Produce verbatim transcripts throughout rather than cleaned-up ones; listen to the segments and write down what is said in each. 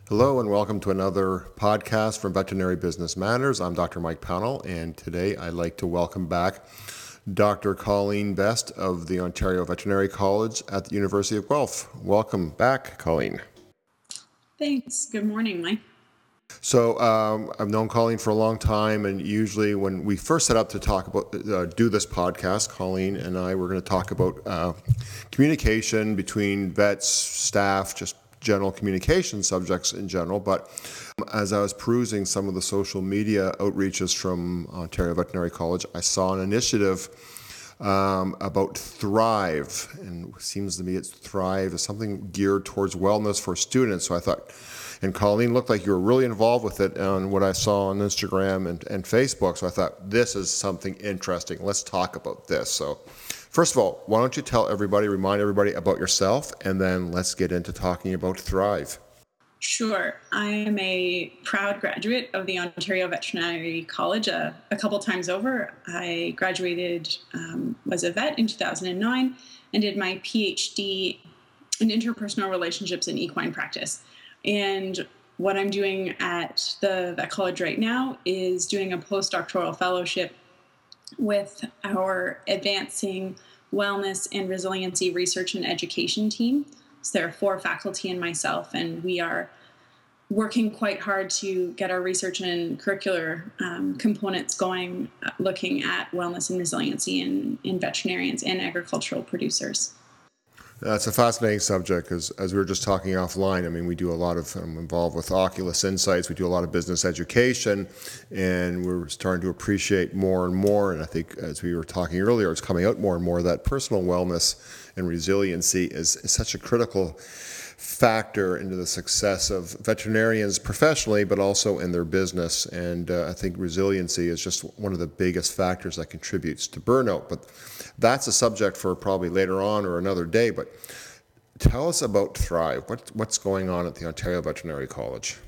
Hello and welcome to another podcast from Veterinary Business Matters. I'm Doctor Mike Pownell, and today I'd like to welcome back Doctor Colleen Best of the Ontario Veterinary College at the University of Guelph. Welcome back, Colleen. Thanks. Good morning, Mike. So um, I've known Colleen for a long time, and usually when we first set up to talk about uh, do this podcast, Colleen and I were going to talk about uh, communication between vets, staff, just general communication subjects in general. But as I was perusing some of the social media outreaches from Ontario Veterinary College, I saw an initiative um, about Thrive, and it seems to me it's Thrive is something geared towards wellness for students. So I thought, and Colleen looked like you were really involved with it on what I saw on Instagram and, and Facebook. So I thought, this is something interesting. Let's talk about this. So first of all, why don't you tell everybody, remind everybody about yourself, and then let's get into talking about Thrive. Sure. I am a proud graduate of the Ontario Veterinary College uh, a couple times over. I graduated, um, was a vet in two thousand nine and did my PhD in interpersonal relationships in equine practice. And what I'm doing at the vet college right now is doing a postdoctoral fellowship with our Advancing Wellness and Resiliency Research and Education team. So there are four faculty and myself, and we are working quite hard to get our research and curricular um, components going, uh, looking at wellness and resiliency in, in veterinarians and agricultural producers. That's a fascinating subject because, as we were just talking offline, I mean, we do a lot of, I'm involved with Oculus Insights, we do a lot of business education, and we're starting to appreciate more and more, and I think as we were talking earlier, it's coming out more and more that personal wellness and resiliency is, is such a critical factor into the success of veterinarians professionally, but also in their business. And uh, I think resiliency is just one of the biggest factors that contributes to burnout. But that's a subject for probably later on or another day. But tell us about Thrive. What, what's going on at the Ontario Veterinary College?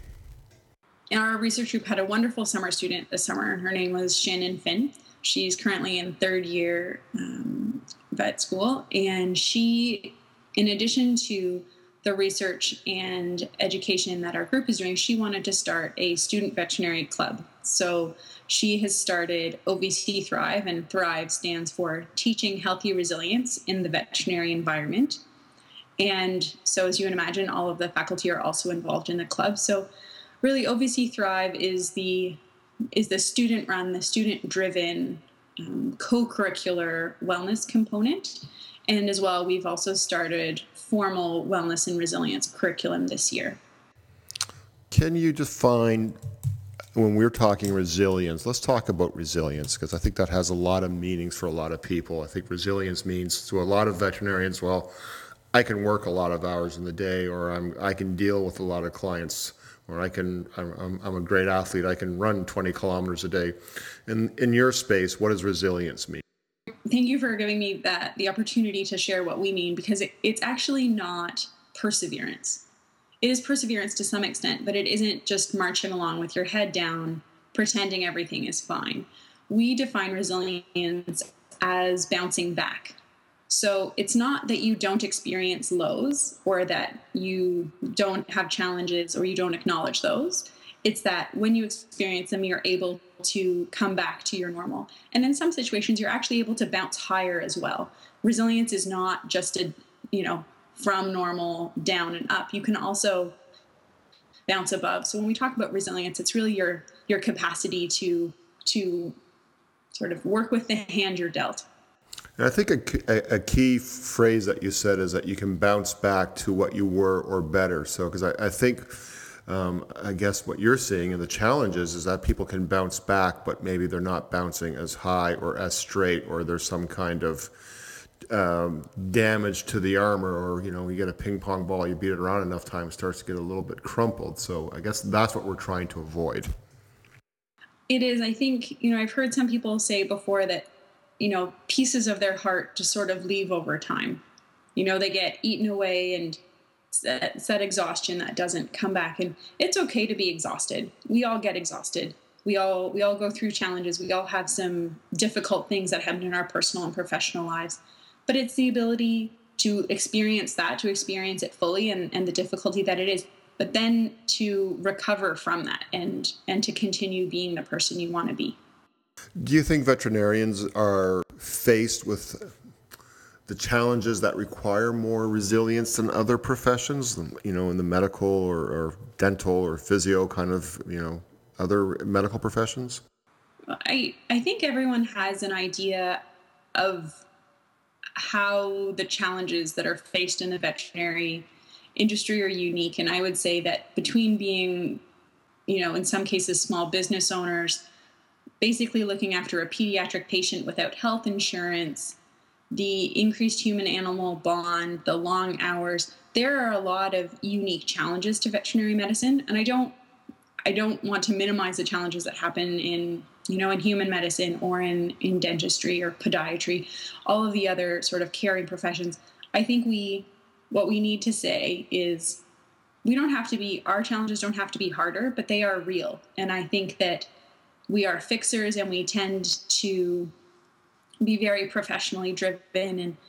Our research group had a wonderful summer student this summer, and her name was Shannon Finn. She's currently in third year um, vet school, and she, in addition to the research and education that our group is doing, she wanted to start a student veterinary club. So she has started O V C Thrive, and Thrive stands for Teaching Healthy Resilience in the Veterinary Environment. And so, as you can imagine, all of the faculty are also involved in the club. So really, O V C Thrive is the is the student-run, the student-driven um, co-curricular wellness component. And as well, we've also started formal wellness and resilience curriculum this year. Can you define, when we're talking resilience, let's talk about resilience, because I think that has a lot of meanings for a lot of people. I think resilience means to a lot of veterinarians, well, I can work a lot of hours in the day, or I'm, I can deal with a lot of clients, or I can, I'm, I'm a great athlete, I can run twenty kilometers a day. In, in your space, what does resilience mean? Thank you for giving me that the opportunity to share what we mean, because it, it's actually not perseverance. It is perseverance to some extent, but it isn't just marching along with your head down, pretending everything is fine. We define resilience as bouncing back. So it's not that you don't experience lows or that you don't have challenges or you don't acknowledge those. It's that when you experience them, you're able to come back to your normal. And in some situations, you're actually able to bounce higher as well. Resilience is not just a, you know, from normal down and up. You can also bounce above. So when we talk about resilience, it's really your your capacity to to sort of work with the hand you're dealt. And I think a, a key phrase that you said is that you can bounce back to what you were or better. So, because I, I think, um, I guess what you're seeing and the challenges is that people can bounce back, but maybe they're not bouncing as high or as straight, or there's some kind of um, damage to the armor, or, you know, you get a ping pong ball, you beat it around enough time, it starts to get a little bit crumpled. So I guess that's what we're trying to avoid. It is. I think, you know, I've heard some people say before that, you know, pieces of their heart just sort of leave over time. You know, they get eaten away, and it's that, it's that exhaustion that doesn't come back. And it's okay to be exhausted. We all get exhausted. We all we all go through challenges. We all have some difficult things that happen in our personal and professional lives. But it's the ability to experience that, to experience it fully, and, and the difficulty that it is, but then to recover from that and and to continue being the person you want to be. Do you think veterinarians are faced with the challenges that require more resilience than other professions, you know, in the medical or, or dental or physio kind of, you know, other medical professions? I, I think everyone has an idea of how the challenges that are faced in the veterinary industry are unique. And I would say that between being, you know, in some cases, small business owners, basically looking after a pediatric patient without health insurance, the increased human-animal bond, the long hours, there are a lot of unique challenges to veterinary medicine. And I don't, I don't want to minimize the challenges that happen in, you know, in human medicine or in, in dentistry or podiatry, all of the other sort of caring professions. I think we, what we need to say is we don't have to be, our challenges don't have to be harder, but they are real. And I think that we are fixers and we tend to be very professionally driven, and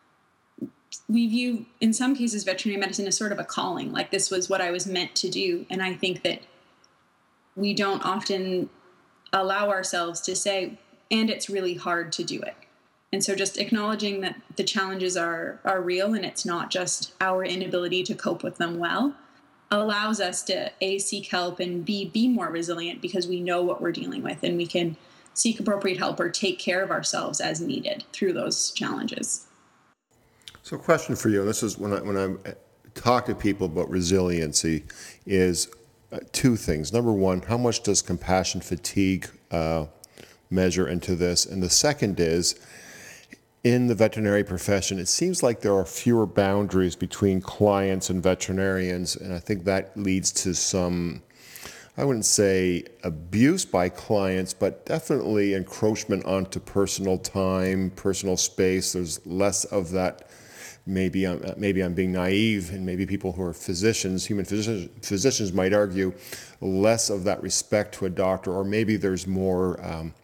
we view in some cases veterinary medicine as sort of a calling, like this was what I was meant to do. And I think that we don't often allow ourselves to say, and it's really hard to do it. And so just acknowledging that the challenges are are real and it's not just our inability to cope with them well allows us to A, seek help, and B, be more resilient because we know what we're dealing with and we can seek appropriate help or take care of ourselves as needed through those challenges. So a question for you, and this is when I, when I talk to people about resiliency, is uh, two things. Number one, how much does compassion fatigue uh, measure into this? And the second is, in the veterinary profession, it seems like there are fewer boundaries between clients and veterinarians, and I think that leads to some, I wouldn't say abuse by clients, but definitely encroachment onto personal time, personal space. There's less of that. Maybe I'm, maybe I'm being naive, and maybe people who are physicians, human physicians, physicians might argue less of that respect to a doctor, or maybe there's more um,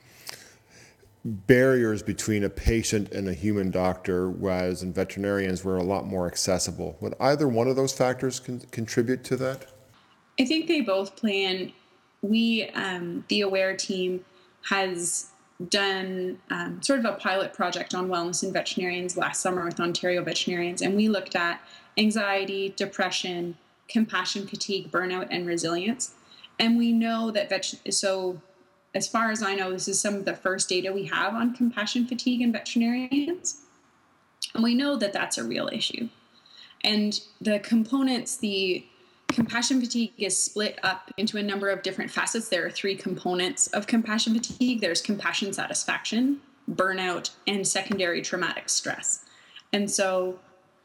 barriers between a patient and a human doctor, whereas in veterinarians we're a lot more accessible. Would either one of those factors con- contribute to that? I think they both play in. We, um, the AWARE team, has done um, sort of a pilot project on wellness in veterinarians last summer with Ontario veterinarians, and we looked at anxiety, depression, compassion fatigue, burnout, and resilience. And we know that vet- so as far as I know, this is some of the first data we have on compassion fatigue in veterinarians, and we know that that's a real issue. And the components, the compassion fatigue is split up into a number of different facets. There are three components of compassion fatigue. There's compassion satisfaction, burnout, and secondary traumatic stress. And so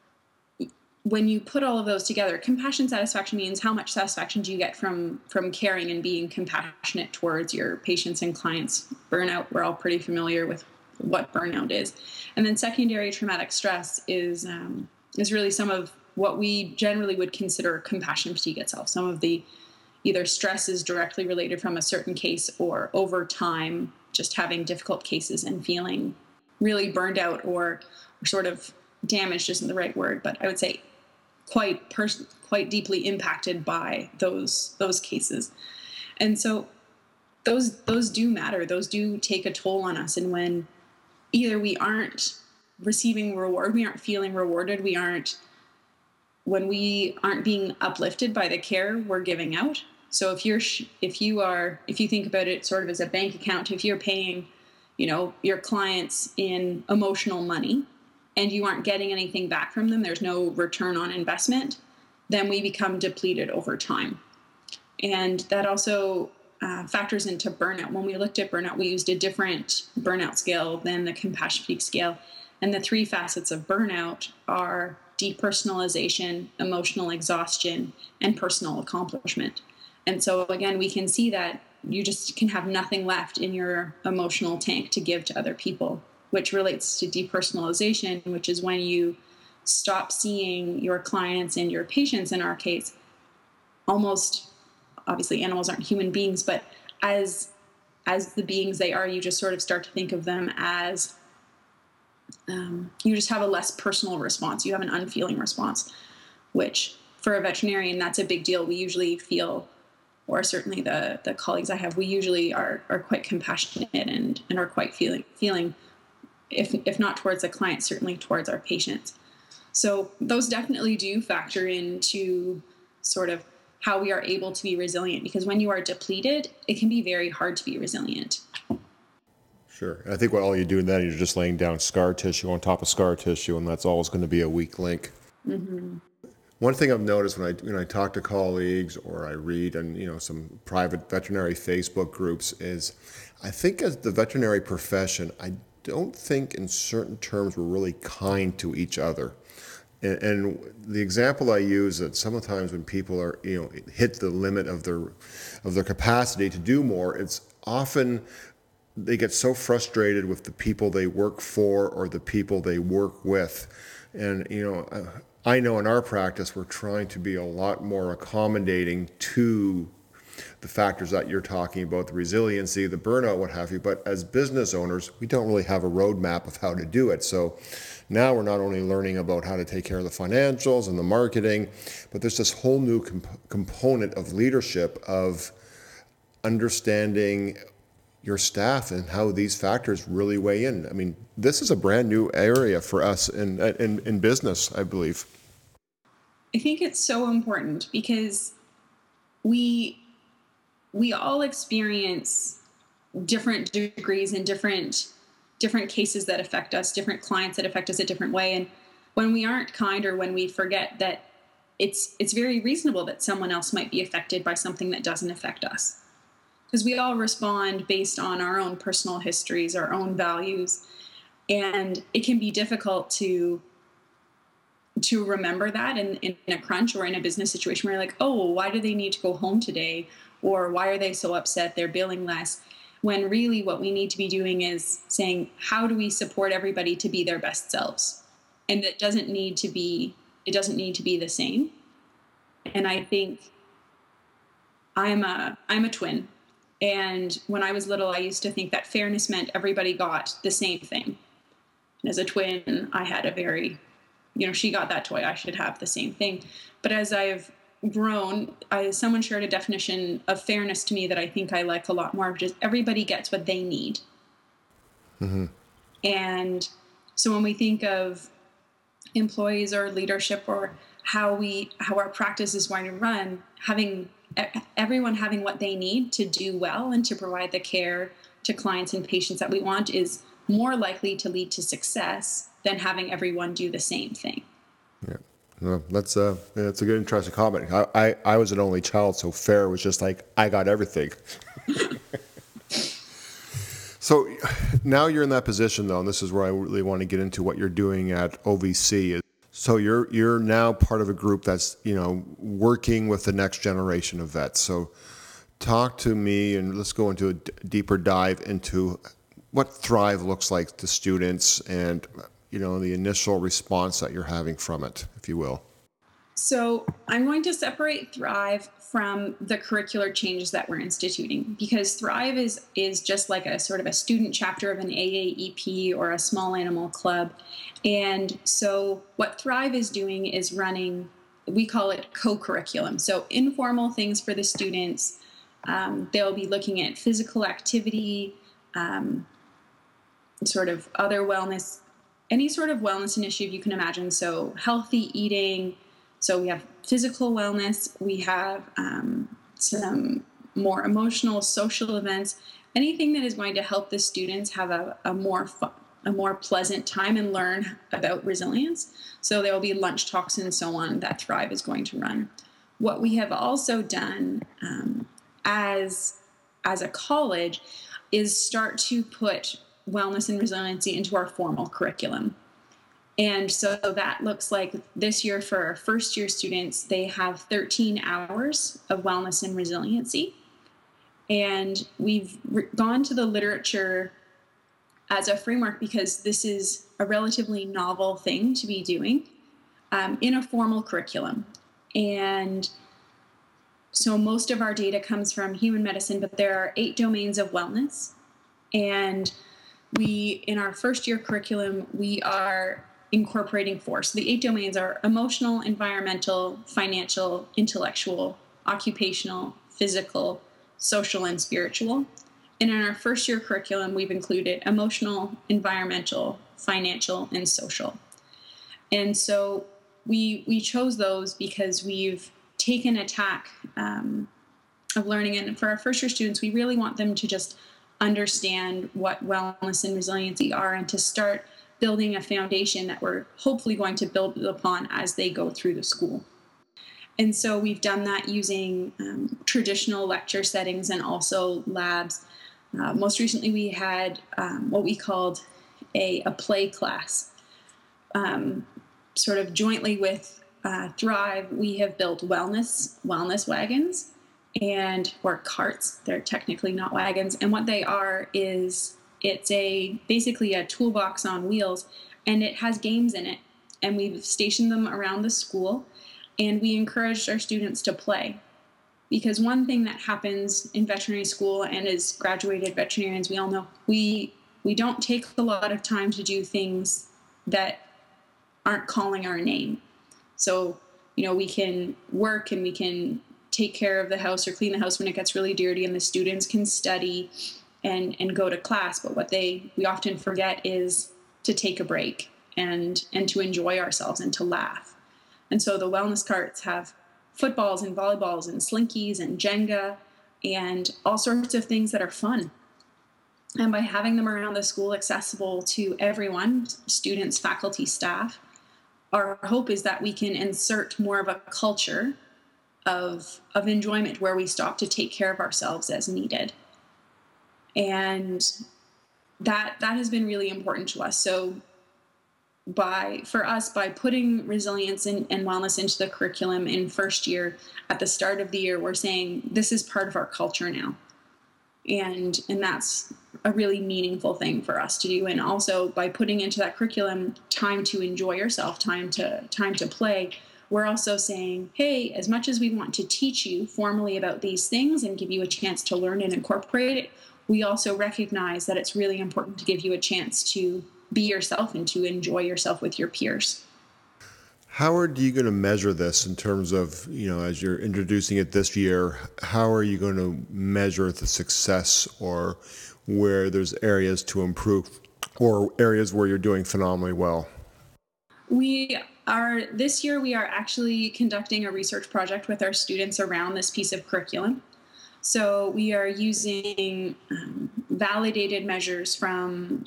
when you put all of those together, compassion satisfaction means how much satisfaction do you get from, from caring and being compassionate towards your patients and clients. Burnout, we're all pretty familiar with what burnout is. And then secondary traumatic stress is um, is really some of what we generally would consider compassion fatigue itself. Some of the either stress is directly related from a certain case, or over time, just having difficult cases and feeling really burned out or, or sort of damaged isn't the right word, but I would say quite pers- quite deeply impacted by those those cases. And so those those do matter. Those do take a toll on us. And when either we aren't receiving reward, we aren't feeling rewarded, we aren't when we aren't being uplifted by the care we're giving out. So if you're, if you are, if you think about it sort of as a bank account, if you're paying, you know, your clients in emotional money and you aren't getting anything back from them, there's no return on investment, then we become depleted over time. And that also uh, factors into burnout. When we looked at burnout, we used a different burnout scale than the compassion fatigue scale. And the three facets of burnout are depersonalization, emotional exhaustion, and personal accomplishment. And so again, we can see that you just can have nothing left in your emotional tank to give to other people, which relates to depersonalization, which is when you stop seeing your clients and your patients, in our case, almost, obviously animals aren't human beings, but as as the beings they are, you just sort of start to think of them as Um, you just have a less personal response. You have an unfeeling response, which for a veterinarian, that's a big deal. We usually feel, or certainly the the colleagues I have, we usually are are quite compassionate and and are quite feeling feeling, if if not towards the client, certainly towards our patients. So those definitely do factor into sort of how we are able to be resilient, because when you are depleted, it can be very hard to be resilient. Sure. I think what all you're doing then, you're just laying down scar tissue on top of scar tissue, and that's always going to be a weak link. Mm-hmm. One thing I've noticed when I when I talk to colleagues or I read and you know some private veterinary Facebook groups is, I think as the veterinary profession, I don't think in certain terms we're really kind to each other. And, and the example I use that sometimes when people are you know hit the limit of their of their capacity to do more, it's often they get so frustrated with the people they work for or the people they work with. And, you know, I know in our practice, we're trying to be a lot more accommodating to the factors that you're talking about, the resiliency, the burnout, what have you. But as business owners, we don't really have a roadmap of how to do it. So now we're not only learning about how to take care of the financials and the marketing, but there's this whole new comp- component of leadership of understanding your staff and how these factors really weigh in. I mean, this is a brand new area for us in in, in business, I believe. I think it's so important because we we all experience different degrees and different different cases that affect us, different clients that affect us a different way. And when we aren't kind, or when we forget that it's it's very reasonable that someone else might be affected by something that doesn't affect us. Because we all respond based on our own personal histories, our own values. And it can be difficult to, to remember that in, in a crunch or in a business situation where you're like, oh, why do they need to go home today? Or why are they so upset they're billing less? When really what we need to be doing is saying, how do we support everybody to be their best selves? And it doesn't need to be, it doesn't need to be the same. And I think I'm a, I'm a twin. And when I was little, I used to think that fairness meant everybody got the same thing. And as a twin, I had a very, you know, she got that toy, I should have the same thing. But as I've grown, I, someone shared a definition of fairness to me that I think I like a lot more, which is everybody gets what they need. Mm-hmm. And so when we think of employees or leadership or how we, how our practice is going to run, having everyone having what they need to do well and to provide the care to clients and patients that we want is more likely to lead to success than having everyone do the same thing. Yeah, well, that's a that's a good, interesting comment. I, I, I was an only child, so fair was just like I got everything. So now you're in that position, though, and this is where I really want to get into what you're doing at O V C. So you're you're now part of a group that's, you know, working with the next generation of vets. So talk to me and let's go into a d- deeper dive into what Thrive looks like to students and, you know, the initial response that you're having from it, if you will. So I'm going to separate Thrive from the curricular changes that we're instituting, because Thrive is is just like a sort of a student chapter of an A A E P or a small animal club. And so what Thrive is doing is running, we call it co-curriculum. So informal things for the students. Um, they'll be looking at physical activity, um, sort of other wellness, any sort of wellness initiative you can imagine. So healthy eating. So we have physical wellness, we have um, some more emotional, social events, anything that is going to help the students have a, a more fun, a more pleasant time and learn about resilience. So there will be lunch talks and so on that Thrive is going to run. What we have also done um, as, as a college is start to put wellness and resiliency into our formal curriculum. And so that looks like this year for our first year students, they have thirteen hours of wellness and resiliency. And we've re- gone to the literature as a framework because this is a relatively novel thing to be doing um, in a formal curriculum. And so most of our data comes from human medicine, but there are eight domains of wellness. And we, in our first year curriculum, we are incorporating four. So the eight domains are emotional, environmental, financial, intellectual, occupational, physical, social, and spiritual. And in our first year curriculum, we've included emotional, environmental, financial, and social. And so we we chose those because we've taken a tack um, of learning. And for our first year students, we really want them to just understand what wellness and resiliency are and to start building a foundation that we're hopefully going to build upon as they go through the school. And so we've done that using um, traditional lecture settings and also labs. Uh, most recently, we had um, what we called a, a play class. Um, sort of jointly with uh, Thrive, we have built wellness wellness wagons and or carts. They're technically not wagons. And what they are is it's a basically a toolbox on wheels, and it has games in it. And we've stationed them around the school, and we encouraged our students to play. Because one thing that happens in veterinary school, and as graduated veterinarians, we all know, we we don't take a lot of time to do things that aren't calling our name. So, you know, we can work and we can take care of the house or clean the house when it gets really dirty, and the students can study and, and go to class. But what they we often forget is to take a break and and to enjoy ourselves and to laugh. And so the wellness carts have footballs and volleyballs and slinkies and Jenga and all sorts of things that are fun. And by having them around the school accessible to everyone, students, faculty, staff, our hope is that we can insert more of a culture of, of enjoyment where we stop to take care of ourselves as needed. And that that has been really important to us. So by for us, by putting resilience and, and wellness into the curriculum in first year, at the start of the year, we're saying this is part of our culture now. And and that's a really meaningful thing for us to do. And also by putting into that curriculum time to enjoy yourself, time to time to play, we're also saying, hey, as much as we want to teach you formally about these things and give you a chance to learn and incorporate it, we also recognize that it's really important to give you a chance to be yourself and to enjoy yourself with your peers. How are you going to measure this in terms of, you know, as you're introducing it this year, how are you going to measure the success or where there's areas to improve or areas where you're doing phenomenally well? We are, this year, we are actually conducting a research project with our students around this piece of curriculum. So we are using um, validated measures from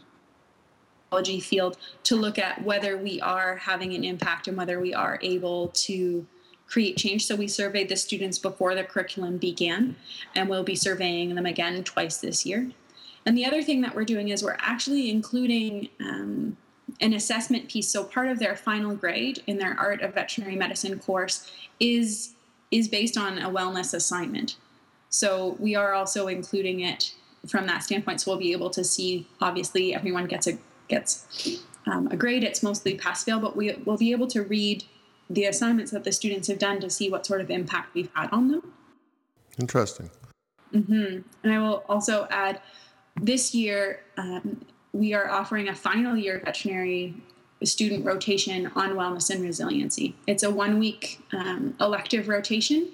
the field to look at whether we are having an impact and whether we are able to create change. So we surveyed the students before the curriculum began, and we'll be surveying them again twice this year. And the other thing that we're doing is we're actually including um, an assessment piece. So part of their final grade in their Art of Veterinary Medicine course is is based on a wellness assignment. So we are also including it from that standpoint. So we'll be able to see, obviously, everyone gets a gets um, a grade. It's mostly pass-fail, but we will be able to read the assignments that the students have done to see what sort of impact we've had on them. Interesting. Mm-hmm. And I will also add, this year, um, we are offering a final year veterinary student rotation on wellness and resiliency. It's a one-week um, elective rotation.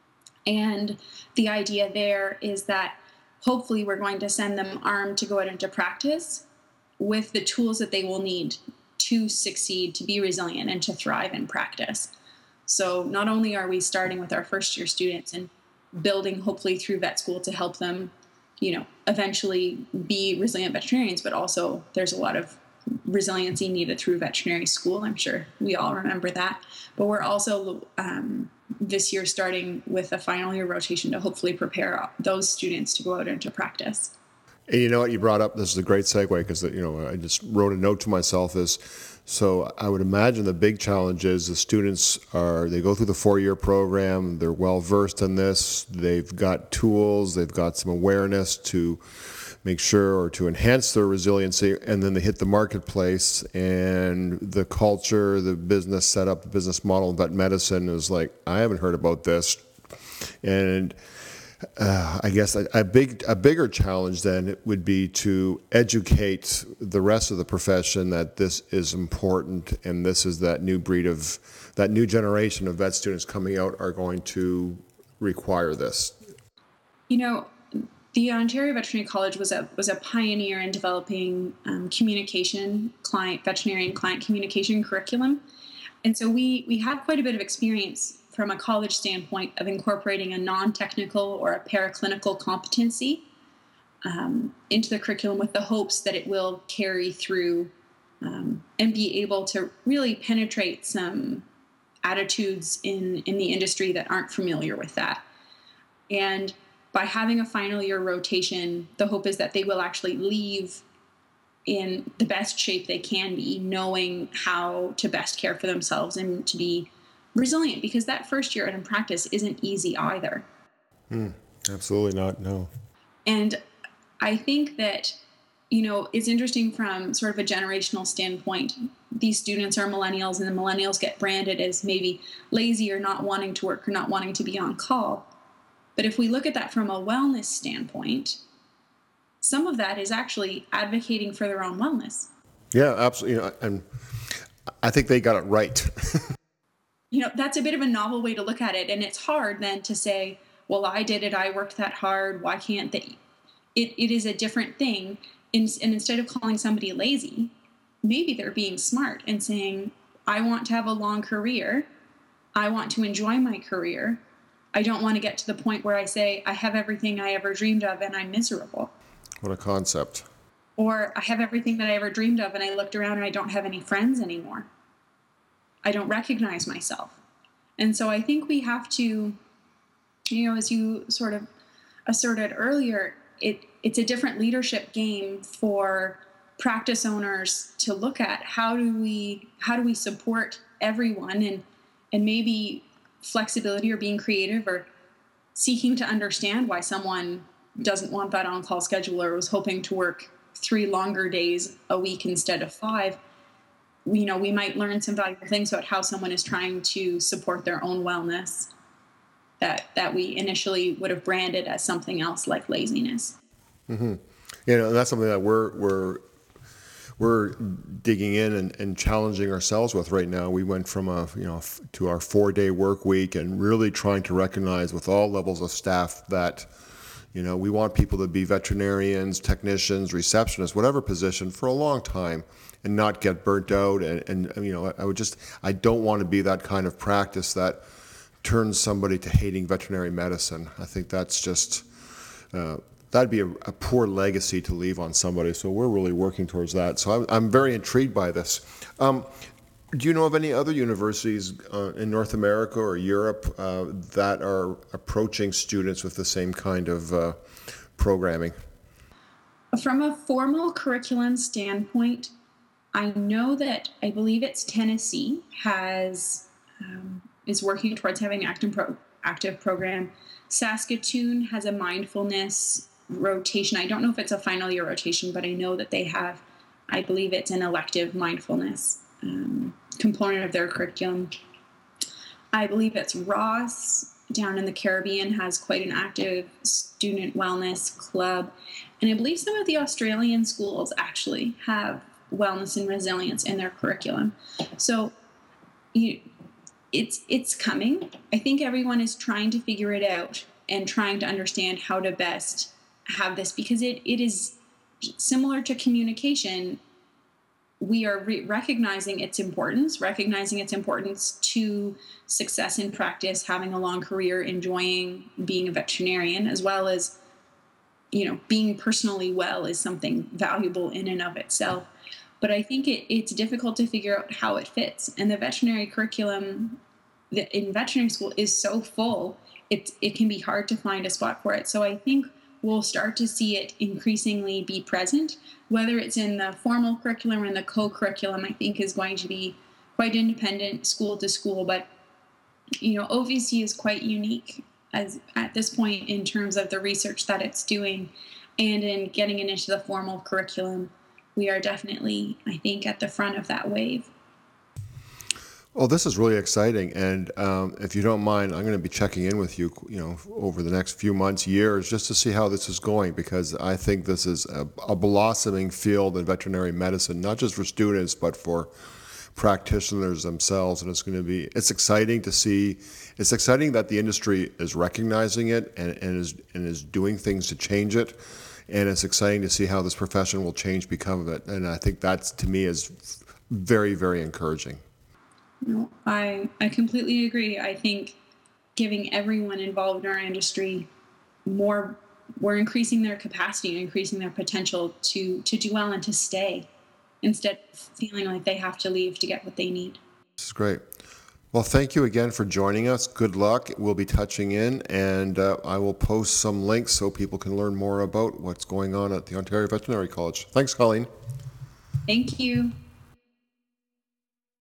And the idea there is that hopefully we're going to send them armed to go out into practice with the tools that they will need to succeed, to be resilient, and to thrive in practice. So not only are we starting with our first year students and building hopefully through vet school to help them, you know, eventually be resilient veterinarians, but also there's a lot of resiliency needed through veterinary school. I'm sure we all remember that. But we're also um, this year starting with a final year rotation to hopefully prepare those students to go out into practice. And you know what you brought up, this is a great segue because, you know, I just wrote a note to myself is, so I would imagine the big challenge is the students are, they go through the four-year program, they're well-versed in this, they've got tools, they've got some awareness to make sure or to enhance their resiliency, and then they hit the marketplace and the culture, the business setup, the business model of vet medicine is like, I haven't heard about this. And Uh, I guess a, a big, a bigger challenge then would be to educate the rest of the profession that this is important, and this is that new breed of, that new generation of vet students coming out are going to require this. You know, the Ontario Veterinary College was a was a pioneer in developing um, communication, client veterinarian client communication curriculum, and so we we have quite a bit of experience from a college standpoint of incorporating a non-technical or a paraclinical competency um, into the curriculum with the hopes that it will carry through um, and be able to really penetrate some attitudes in, in the industry that aren't familiar with that. And by having a final year rotation, the hope is that they will actually leave in the best shape they can be, knowing how to best care for themselves and to be resilient, because that first year in practice isn't easy either. Mm, absolutely not, no. And I think that, you know, it's interesting from sort of a generational standpoint. These students are millennials, and the millennials get branded as maybe lazy or not wanting to work or not wanting to be on call. But if we look at that from a wellness standpoint, some of that is actually advocating for their own wellness. Yeah, absolutely. You know, and I think they got it right. You know, that's a bit of a novel way to look at it. And it's hard then to say, well, I did it. I worked that hard. Why can't they? It, it is a different thing. And, and instead of calling somebody lazy, maybe they're being smart and saying, I want to have a long career. I want to enjoy my career. I don't want to get to the point where I say, I have everything I ever dreamed of and I'm miserable. What a concept. Or I have everything that I ever dreamed of and I looked around and I don't have any friends anymore. I don't recognize myself. And so I think we have to, you know, as you sort of asserted earlier, it it's a different leadership game for practice owners to look at. How do we how do we support everyone, and and maybe flexibility or being creative or seeking to understand why someone doesn't want that on-call schedule or was hoping to work three longer days a week instead of five. You know, we might learn some valuable things about how someone is trying to support their own wellness that that we initially would have branded as something else like laziness. Mm-hmm. You know, that's something that we're we're we're digging in and, and challenging ourselves with right now. We went from a you know to our four day work week and really trying to recognize with all levels of staff that you know we want people to be veterinarians, technicians, receptionists, whatever position for a long time, and not get burnt out. And, and you know, I would just, I don't want to be that kind of practice that turns somebody to hating veterinary medicine. I think that's just, uh, that'd be a, a poor legacy to leave on somebody. So we're really working towards that. So I'm, I'm very intrigued by this. Um, do you know of any other universities uh, in North America or Europe uh, that are approaching students with the same kind of uh, programming? From a formal curriculum standpoint, I know that I believe it's Tennessee has um, is working towards having an active, pro- active program. Saskatoon has a mindfulness rotation. I don't know if it's a final year rotation, but I know that they have, I believe it's an elective mindfulness um, component of their curriculum. I believe it's Ross down in the Caribbean has quite an active student wellness club. And I believe some of the Australian schools actually have wellness and resilience in their curriculum. So you, it's it's coming. I think everyone is trying to figure it out and trying to understand how to best have this, because it, it is similar to communication. We are re- recognizing its importance, recognizing its importance to success in practice, having a long career, enjoying being a veterinarian, as well as, you know, being personally well is something valuable in and of itself. But I think it, it's difficult to figure out how it fits. And the veterinary curriculum in veterinary school is so full, it, it can be hard to find a spot for it. So I think we'll start to see it increasingly be present, whether it's in the formal curriculum or in the co-curriculum. I think is going to be quite independent school to school. But, you know, O V C is quite unique as at this point in terms of the research that it's doing, and in getting it into the formal curriculum. We are definitely, I think, at the front of that wave. Well, this is really exciting, and um, if you don't mind, I'm going to be checking in with you, you know, over the next few months, years, just to see how this is going, because I think this is a, a blossoming field in veterinary medicine, not just for students, but for practitioners themselves. And it's going to be, it's exciting to see, it's exciting that the industry is recognizing it and, and is and is doing things to change it, and it's exciting to see how this profession will change because of it. And I think that's, to me, is very, very encouraging. No, I I completely agree. I think giving everyone involved in our industry more, we're increasing their capacity and increasing their potential to to do well and to stay, instead of feeling like they have to leave to get what they need. This is great. Well, thank you again for joining us. Good luck. We'll be touching in, and uh, I will post some links so people can learn more about what's going on at the Ontario Veterinary College. Thanks, Colleen. Thank you.